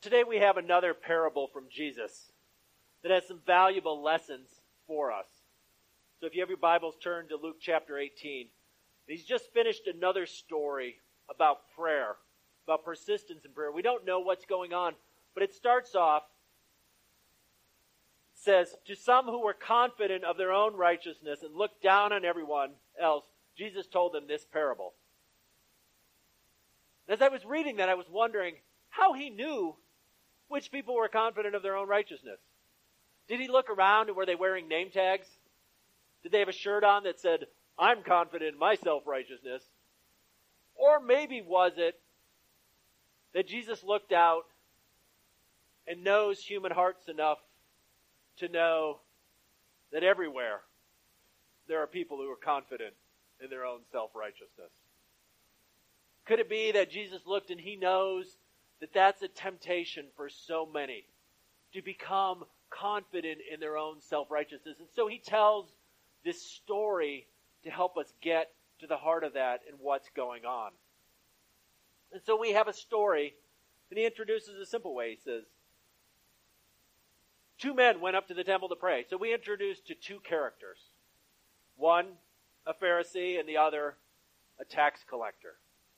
Today we have another parable from Jesus that has some valuable lessons for us. So if you have your Bibles, turn to Luke chapter 18. He's just finished another story about prayer, about persistence in prayer. We don't know what's going on, but it starts off, it says, to some who were confident of their own righteousness and looked down on everyone else, Jesus told them this parable. As I was reading that, I was wondering how he knew which people were confident of their own righteousness. Did he look around and were they wearing name tags? Did they have a shirt on that said, I'm confident in my self-righteousness? Or maybe was it that Jesus looked out and knows human hearts enough to know that everywhere there are people who are confident in their own self-righteousness? Could it be that Jesus looked and he knows that that's a temptation for so many, to become confident in their own self-righteousness? And so he tells this story to help us get to the heart of that and what's going on. And so we have a story, and he introduces a simple way. He says, two men went up to the temple to pray. So we introduced to two characters. One, a Pharisee, and the other, a tax collector.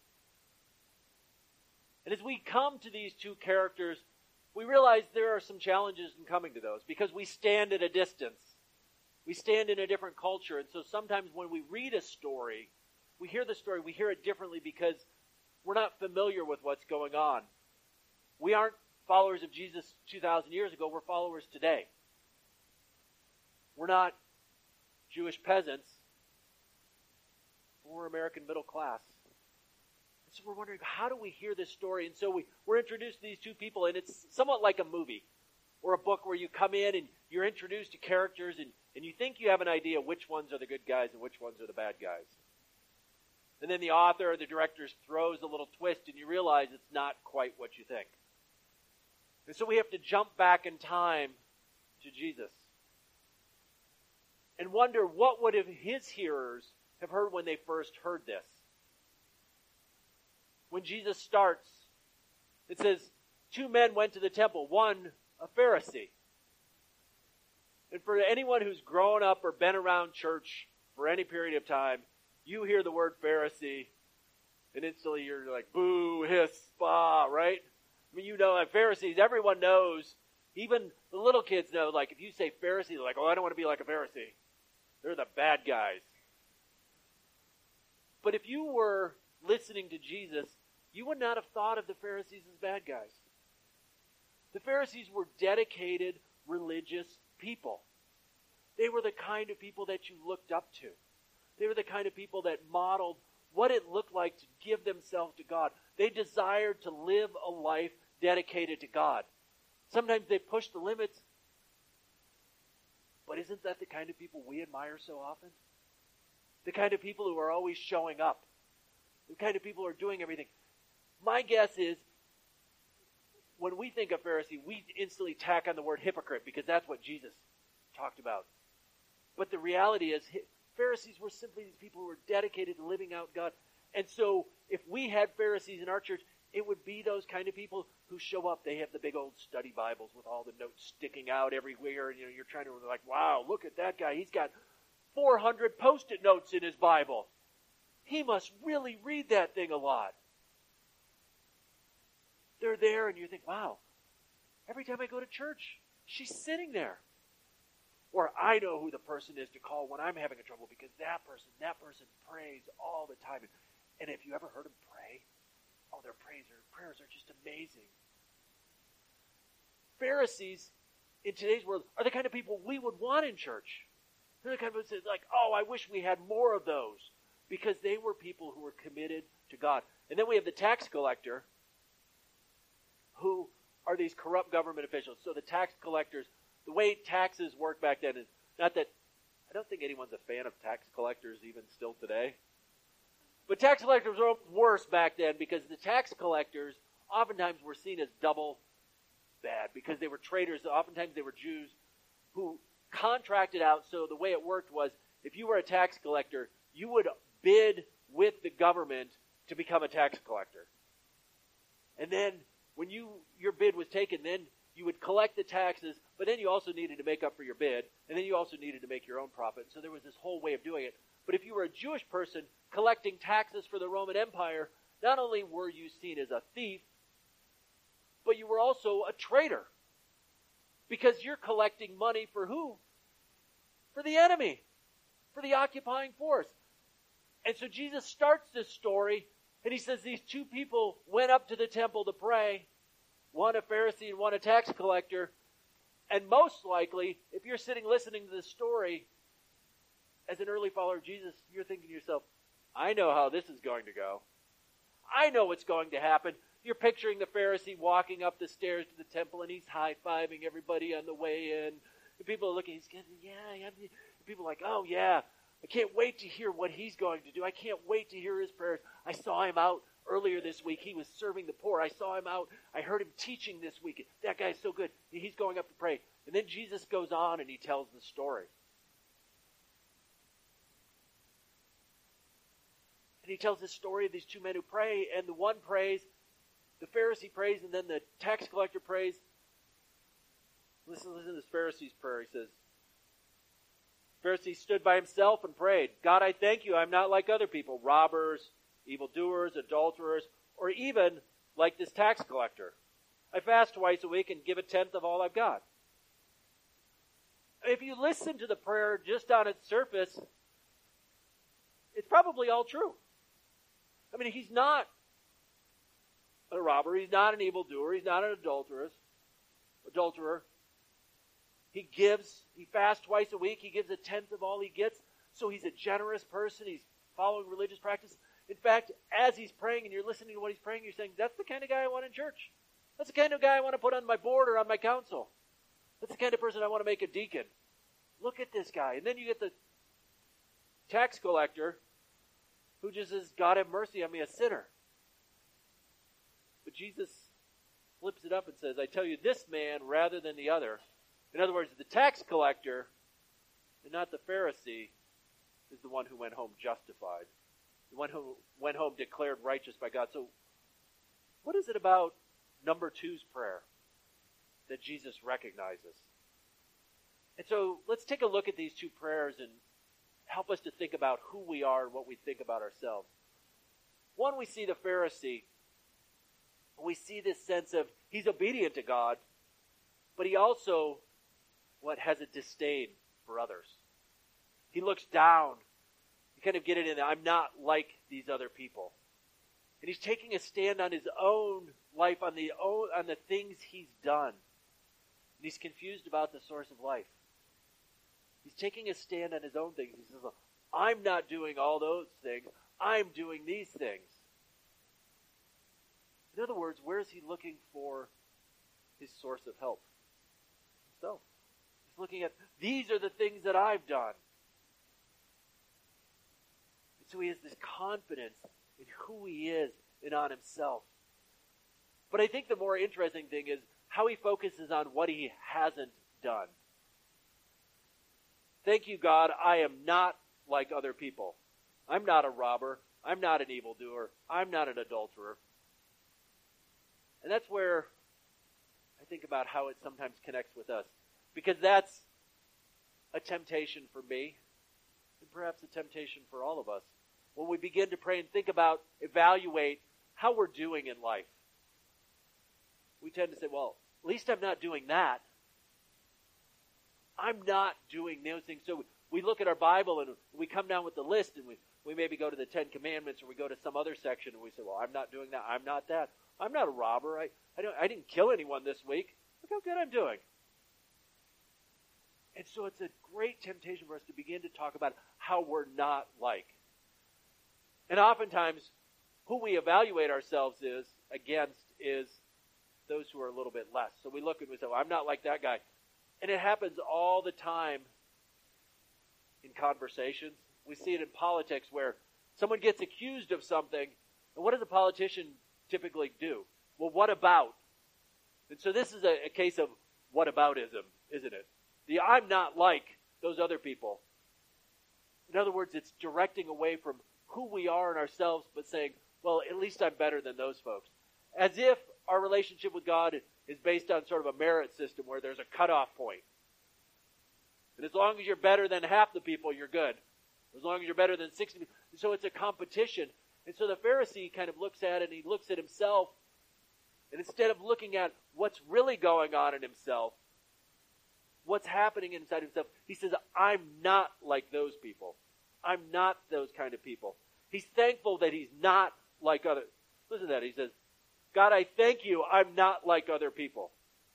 And as we come to these two characters, we realize there are some challenges in coming to those because we stand at a distance. We stand in a different culture. And so sometimes when we read a story, we hear the story, we hear it differently because we're not familiar with what's going on. We aren't followers of Jesus 2,000 years ago. We're followers today. We're not Jewish peasants. We're American middle class. So we're wondering, how do we hear this story? And so we're introduced to these two people, and it's somewhat like a movie or a book where you come in and you're introduced to characters, and you think you have an idea which ones are the good guys and which ones are the bad guys. And then the author or the director throws a little twist, and you realize it's not quite what you think. And so we have to jump back in time to Jesus and wonder what would have his hearers have heard when they first heard this. When Jesus starts, it says, two men went to the temple, one a Pharisee. And for anyone who's grown up or been around church for any period of time, you hear the word Pharisee, and instantly you're like, boo, hiss, bah, right? I mean, you know, like Pharisees, everyone knows, even the little kids know, like, if you say Pharisee, they're like, oh, I don't want to be like a Pharisee. They're the bad guys. But if you were listening to Jesus, you would not have thought of the Pharisees as bad guys. The Pharisees were dedicated religious people. They were the kind of people that you looked up to. They were the kind of people that modeled what it looked like to give themselves to God. They desired to live a life dedicated to God. Sometimes they pushed the limits, but isn't that the kind of people we admire so often? The kind of people who are always showing up. The kind of people who are doing everything. My guess is, when we think of Pharisee, we instantly tack on the word hypocrite because that's what Jesus talked about. But the reality is, Pharisees were simply these people who were dedicated to living out God. And so, if we had Pharisees in our church, it would be those kind of people who show up. They have the big old study Bibles with all the notes sticking out everywhere. And you're trying to like, wow, look at that guy. He's got 400 Post-it notes in his Bible. He must really read that thing a lot. They're there and you think, wow, every time I go to church, she's sitting there. Or I know who the person is to call when I'm having a trouble because that person prays all the time. And if you ever heard them pray, oh, their prayers are just amazing. Pharisees in today's world are the kind of people we would want in church. They're the kind of people that say, like, oh, I wish we had more of those. Because they were people who were committed to God. And then we have the tax collector, who are these corrupt government officials. So the tax collectors, the way taxes work back then is not that, I don't think anyone's a fan of tax collectors even still today. But tax collectors were worse back then because the tax collectors oftentimes were seen as double bad because they were traitors. Oftentimes they were Jews who contracted out. So the way it worked was if you were a tax collector, you would bid with the government to become a tax collector. And then when your bid was taken, then you would collect the taxes, but then you also needed to make up for your bid, and then you also needed to make your own profit. So there was this whole way of doing it. But if you were a Jewish person collecting taxes for the Roman Empire, not only were you seen as a thief, but you were also a traitor. Because you're collecting money for who? For the enemy, for the occupying force. And so Jesus starts this story, and he says these two people went up to the temple to pray, one a Pharisee and one a tax collector. And most likely, if you're sitting listening to this story, as an early follower of Jesus, you're thinking to yourself, I know how this is going to go. I know what's going to happen. You're picturing the Pharisee walking up the stairs to the temple, and he's high-fiving everybody on the way in. And people are looking, he's getting, yeah. And people are like, oh, yeah, I can't wait to hear what he's going to do. I can't wait to hear his prayers. I saw him out earlier this week. He was serving the poor. I saw him out. I heard him teaching this week. That guy's so good. He's going up to pray. And then Jesus goes on, and he tells the story. And he tells this story of these two men who pray, and the one prays, the Pharisee prays, and then the tax collector prays. Listen to this Pharisee's prayer. He says, Pharisee stood by himself and prayed, God, I thank you, I'm not like other people, robbers, evildoers, adulterers, or even like this tax collector. I fast twice a week and give a tenth of all I've got. If you listen to the prayer just on its surface, it's probably all true. I mean, he's not a robber. He's not an evildoer. He's not an adulterer. He fasts twice a week. He gives a tenth of all he gets. So he's a generous person. He's following religious practice. In fact, as he's praying and you're listening to what he's praying, you're saying, that's the kind of guy I want in church. That's the kind of guy I want to put on my board or on my council. That's the kind of person I want to make a deacon. Look at this guy. And then you get the tax collector who just says, God have mercy on me, a sinner. But Jesus flips it up and says, I tell you, this man rather than the other. In other words, the tax collector and not the Pharisee is the one who went home justified. The one who went home declared righteous by God. So what is it about number two's prayer that Jesus recognizes? And so let's take a look at these two prayers and help us to think about who we are and what we think about ourselves. One, we see the Pharisee. We see this sense of he's obedient to God, but he also has a disdain for others. He looks down. You kind of get it in there. I'm not like these other people. And he's taking a stand on his own life, on the things he's done. And he's confused about the source of life. He's taking a stand on his own things. He says, I'm not doing all those things. I'm doing these things. In other words, where is he looking for his source of help? So, he's looking at, these are the things that I've done. And so he has this confidence in who he is and on himself. But I think the more interesting thing is how he focuses on what he hasn't done. Thank you, God, I am not like other people. I'm not a robber. I'm not an evildoer. I'm not an adulterer. And that's where I think about how it sometimes connects with us. Because that's a temptation for me, and perhaps a temptation for all of us. When we begin to pray and think about, evaluate how we're doing in life, we tend to say, well, at least I'm not doing that. I'm not doing those things. So we look at our Bible and we come down with the list, and we maybe go to the Ten Commandments, or we go to some other section and we say, well, I'm not doing that. I'm not that. I'm not a robber. I didn't kill anyone this week. Look how good I'm doing. And so it's a great temptation for us to begin to talk about how we're not like. And oftentimes, who we evaluate ourselves against is those who are a little bit less. So we look and we say, well, I'm not like that guy. And it happens all the time in conversations. We see it in politics where someone gets accused of something, and what does a politician typically do? Well, what about? And so this is a case of whataboutism, isn't it? The I'm not like those other people. In other words, it's directing away from who we are in ourselves, but saying, well, at least I'm better than those folks. as if our relationship with God is based on sort of a merit system where there's a cutoff point. And as long as you're better than half the people, you're good. As long as you're better than 60 people. So it's a competition. And so the Pharisee kind of looks at it and he looks at himself. And instead of looking at what's really going on in himself, what's happening inside himself, he says, I'm not like those people. I'm not those kind of people. He's thankful that he's not like other. Listen to that. He says, God, I thank you, I'm not like other people.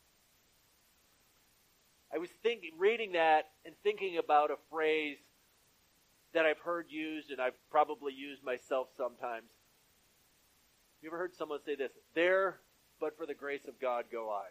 I was reading that and thinking about a phrase that I've heard used, and I've probably used myself sometimes. You ever heard someone say this? There, but for the grace of God, go I.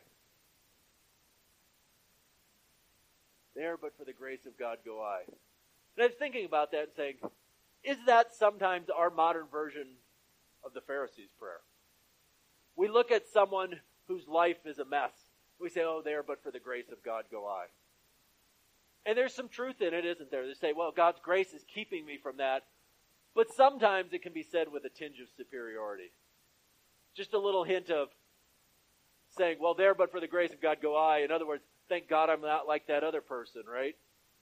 There, but for the grace of God, go I. And I was thinking about that and saying, is that sometimes our modern version of the Pharisees' prayer? We look at someone whose life is a mess. We say, oh, there, but for the grace of God, go I. And there's some truth in it, isn't there? They say, well, God's grace is keeping me from that. But sometimes it can be said with a tinge of superiority. Just a little hint of saying, well, there, but for the grace of God, go I. In other words, thank God I'm not like that other person, right?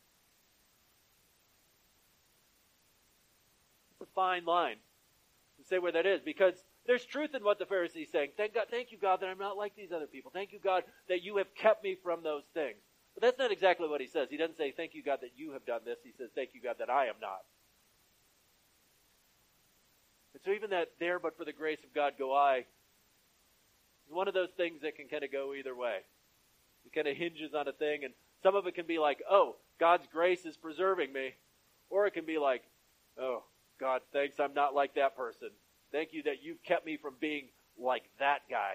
It's a fine line to say where that is, because there's truth in what the Pharisee is saying. Thank you, God, that I'm not like these other people. Thank you, God, that you have kept me from those things. But that's not exactly what he says. He doesn't say, thank you, God, that you have done this. He says, thank you, God, that I am not. And so even that there, but for the grace of God, go I, is one of those things that can kind of go either way. It kind of hinges on a thing, and some of it can be like, oh, God's grace is preserving me. Or it can be like, oh, God, thanks, I'm not like that person. Thank you that you've kept me from being like that guy.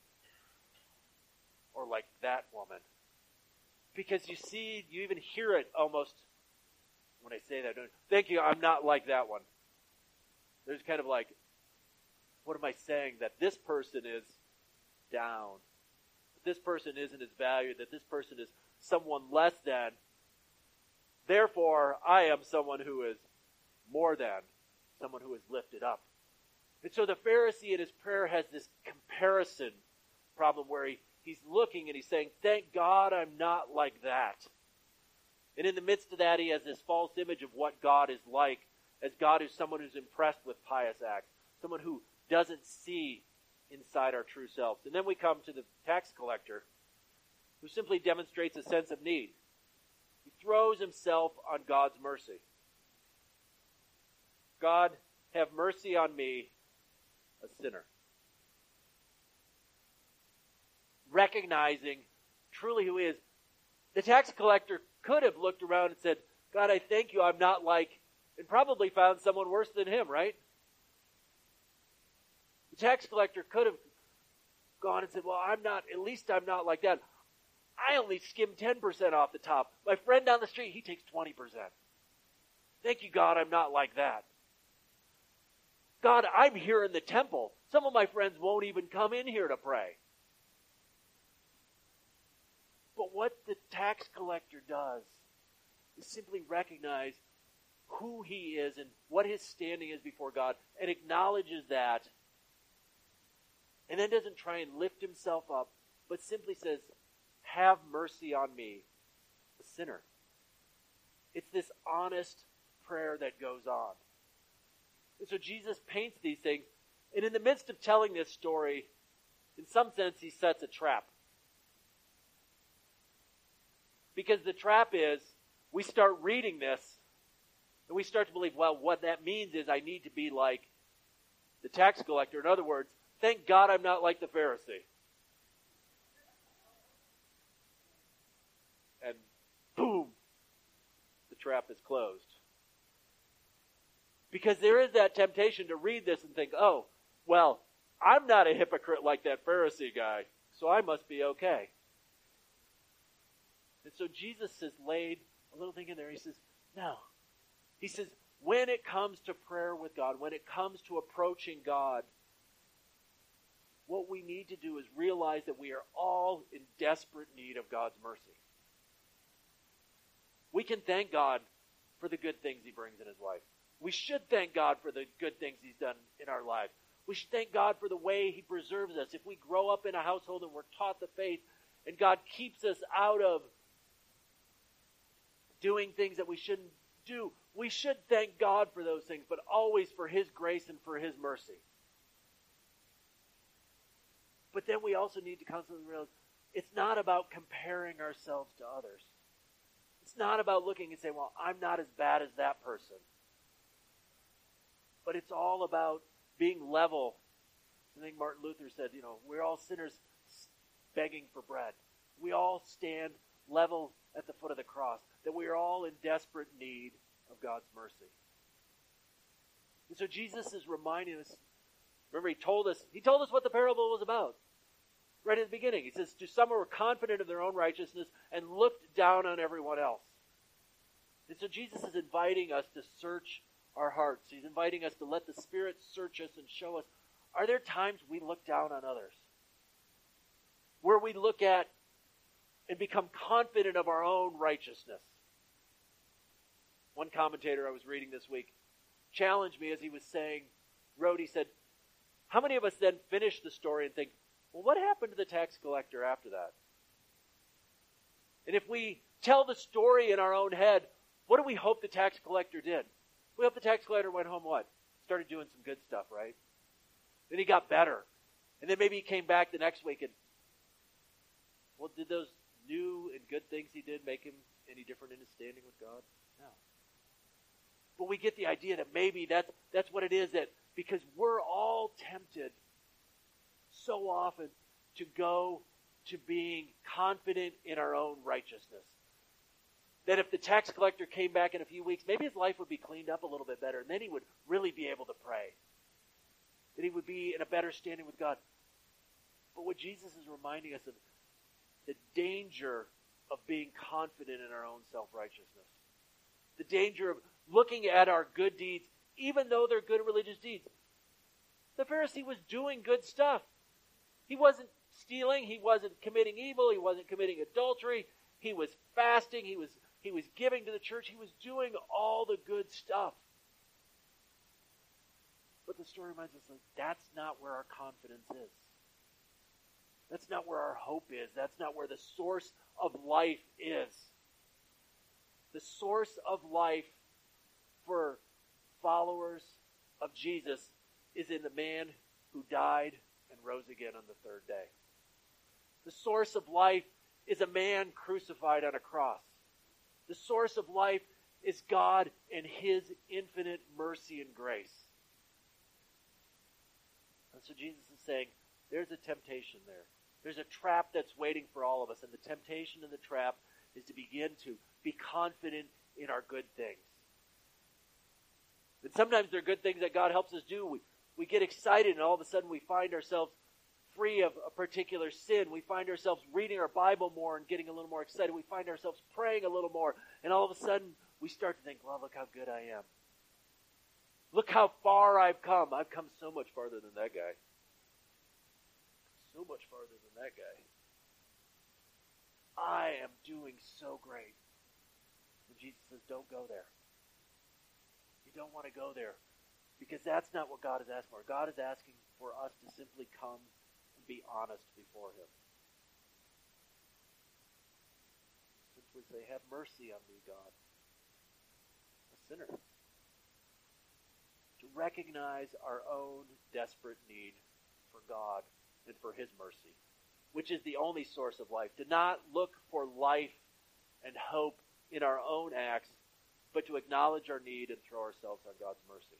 Or like that woman. Because you see, you even hear it almost when I say that. Thank you, I'm not like that one. There's kind of like, what am I saying? That this person is down. That this person isn't as valued. That this person is someone less than. Therefore, I am someone who is more than. Someone who is lifted up. And so the Pharisee in his prayer has this comparison problem where he's looking and he's saying, thank God I'm not like that. And in the midst of that, he has this false image of what God is like, as God is someone who's impressed with pious acts, someone who doesn't see inside our true selves. And then we come to the tax collector, who simply demonstrates a sense of need. He throws himself on God's mercy. God, have mercy on me, a sinner. Recognizing truly who he is. The tax collector could have looked around and said, God, I thank you, I'm not like, and probably found someone worse than him, right? The tax collector could have gone and said, well, at least I'm not like that. I only skim 10% off the top. My friend down the street, he takes 20%. Thank you, God, I'm not like that. God, I'm here in the temple. Some of my friends won't even come in here to pray. But what the tax collector does is simply recognize who he is and what his standing is before God, and acknowledges that, and then doesn't try and lift himself up, but simply says, have mercy on me, a sinner. It's this honest prayer that goes on. And so Jesus paints these things, and in the midst of telling this story, in some sense, he sets a trap. Because the trap is, we start reading this, and we start to believe, well, what that means is I need to be like the tax collector. In other words, thank God I'm not like the Pharisee. And boom, the trap is closed. Because there is that temptation to read this and think, oh, well, I'm not a hypocrite like that Pharisee guy, so I must be okay. And so Jesus has laid a little thing in there. He says, no. He says, when it comes to prayer with God, when it comes to approaching God, what we need to do is realize that we are all in desperate need of God's mercy. We can thank God for the good things he brings in his life. We should thank God for the good things he's done in our lives. We should thank God for the way He preserves us. If we grow up in a household and we're taught the faith, and God keeps us out of doing things that we shouldn't do, we should thank God for those things, but always for His grace and for His mercy. But then we also need to constantly realize it's not about comparing ourselves to others. It's not about looking and saying, well, I'm not as bad as that person. But it's all about being level. I think Martin Luther said, we're all sinners begging for bread. We all stand level at the foot of the cross, that we are all in desperate need of God's mercy. And so Jesus is reminding us, remember he told us what the parable was about. Right at the beginning, he says, to some who were confident of their own righteousness and looked down on everyone else. And so Jesus is inviting us to search our hearts. He's inviting us to let the Spirit search us and show us, are there times we look down on others? Where we look at and become confident of our own righteousness. One commentator I was reading this week challenged me as he said, how many of us then finish the story and think, well, what happened to the tax collector after that? And if we tell the story in our own head, what do we hope the tax collector did? We hope the tax collector went home what? Started doing some good stuff, right? Then he got better. And then maybe he came back the next week and, well, did those new and good things he did make him any different in his standing with God? No. But we get the idea that maybe that's what it is, that because we're all tempted so often to go to being confident in our own righteousness. That if the tax collector came back in a few weeks, maybe his life would be cleaned up a little bit better, and then he would really be able to pray. That he would be in a better standing with God. But what Jesus is reminding us of, the danger of being confident in our own self-righteousness. The danger of looking at our good deeds, even though they're good religious deeds. The Pharisee was doing good stuff. He wasn't stealing. He wasn't committing evil. He wasn't committing adultery. He was fasting. He was giving to the church. He was doing all the good stuff. But the story reminds us that that's not where our confidence is. That's not where our hope is. That's not where the source of life is. The source of life for followers of Jesus is in the man who died and rose again on the third day. The source of life is a man crucified on a cross. The source of life is God and His infinite mercy and grace. And so Jesus is saying, there's a temptation there. There's a trap that's waiting for all of us. And the temptation and the trap is to begin to be confident in our good things. And sometimes they're good things that God helps us do. We get excited and all of a sudden we find ourselves free of a particular sin. We find ourselves reading our Bible more and getting a little more excited. We find ourselves praying a little more. And all of a sudden we start to think, well, look how good I am. Look how far I've come. I've come so much farther than that guy. So much farther than that guy. I am doing so great. And Jesus says, don't go there. You don't want to go there. Because that's not what God is asking for. God is asking for us to simply come and be honest before Him. Simply say, have mercy on me, God, a sinner. To recognize our own desperate need for God and for His mercy, which is the only source of life. To not look for life and hope in our own acts, but to acknowledge our need and throw ourselves on God's mercy.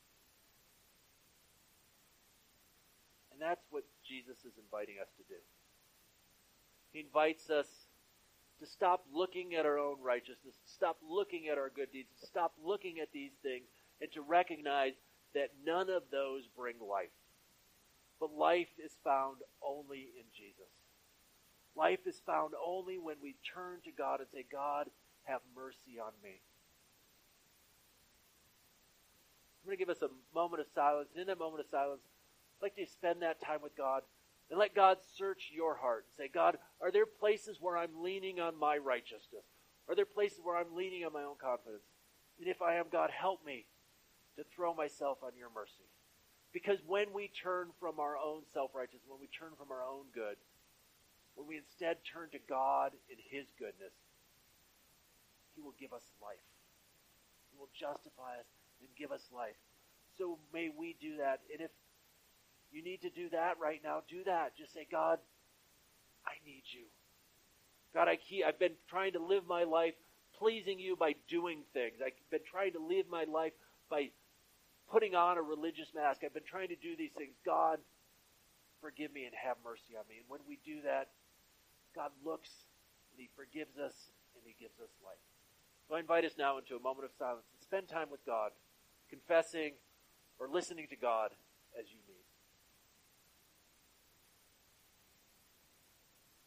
And that's what Jesus is inviting us to do. He invites us to stop looking at our own righteousness, to stop looking at our good deeds, to stop looking at these things, and to recognize that none of those bring life. But life is found only in Jesus. Life is found only when we turn to God and say, God, have mercy on me. I'm going to give us a moment of silence. And in that moment of silence, I'd like to spend that time with God and let God search your heart and say, God, are there places where I'm leaning on my righteousness? Are there places where I'm leaning on my own confidence? And if I am, God, help me to throw myself on your mercy. Because when we turn from our own self-righteousness, when we turn from our own good, when we instead turn to God in His goodness, He will give us life. He will justify us and give us life. So may we do that. And if you need to do that right now, do that. Just say, God, I need you. God, I've been trying to live my life pleasing you by doing things. I've been trying to live my life by putting on a religious mask. I've been trying to do these things. God, forgive me and have mercy on me. And when we do that, God looks and He forgives us and He gives us life. So I invite us now into a moment of silence and spend time with God, confessing or listening to God as you need.